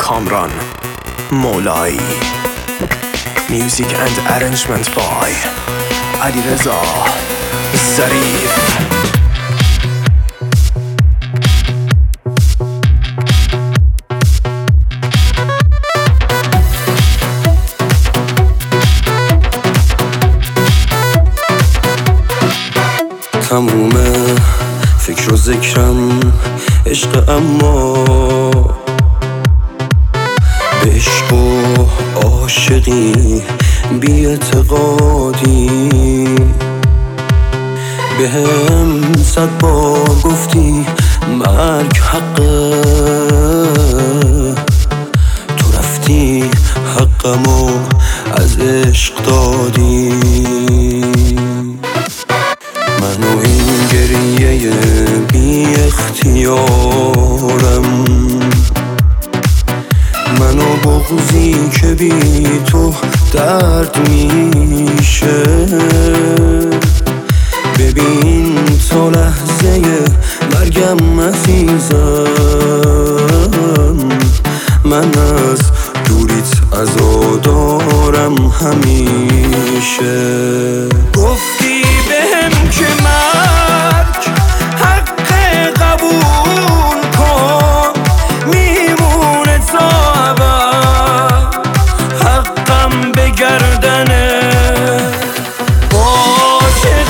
Kamran Moulai. Music and arrangement by Alireza Zarif. تموم فکر و ذکرم عشق، اما به عشق و عاشقی بی اعتقادی. بهم 100 بار گفتی مرگ حقه، تو رفتی حقمو از عشق دادی. منو این گریه بی اختیارم، منو بغضی که بی تو درد میشه. ببین تا لحظه مرگم عزیزم، من از دوریت عزادارم همیشه. گفتی بهم که مرگ حق قبول کن، میمونه تا ابد حقم به گردنه. عاشق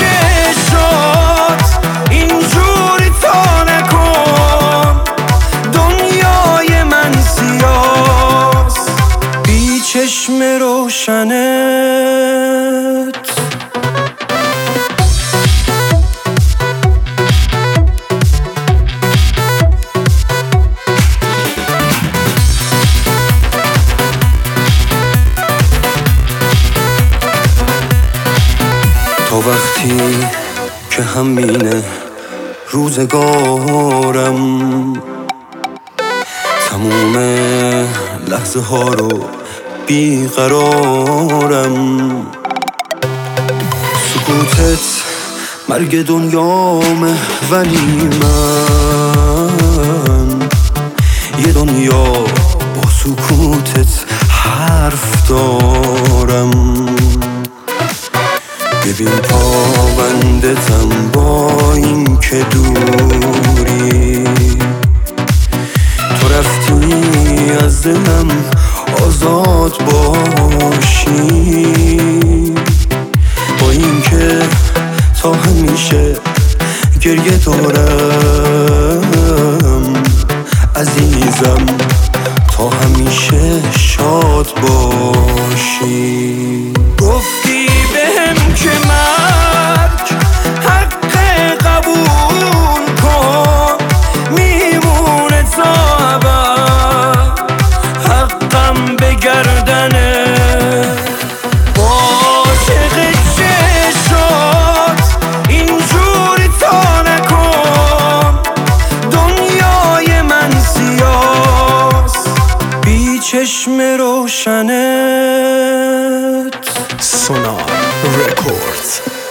چشات اینجوری تا نکن، دنیای من سیاست بی چشم روشنت. تا وقتی که همینه روزگارم، تموم لحظه ها رو بیقرارم. سکوتت مرگ دنیامه، ولی من یه دنیا با سکوتت حرف دارم. ببین پابندتم با این که دوری، تو رفتی از دلم آزاد باشی. با این که تا همیشه گریه دارم عزیزم، تا همیشه شاد باشی. گفتی بهم که مرگ حق قبول کن، میمونه تا ابد حقم به گردنه. عاشق چشات اینجوری تا نکن، دنیای من سیاست بی چشم روشنت. Sonar Records.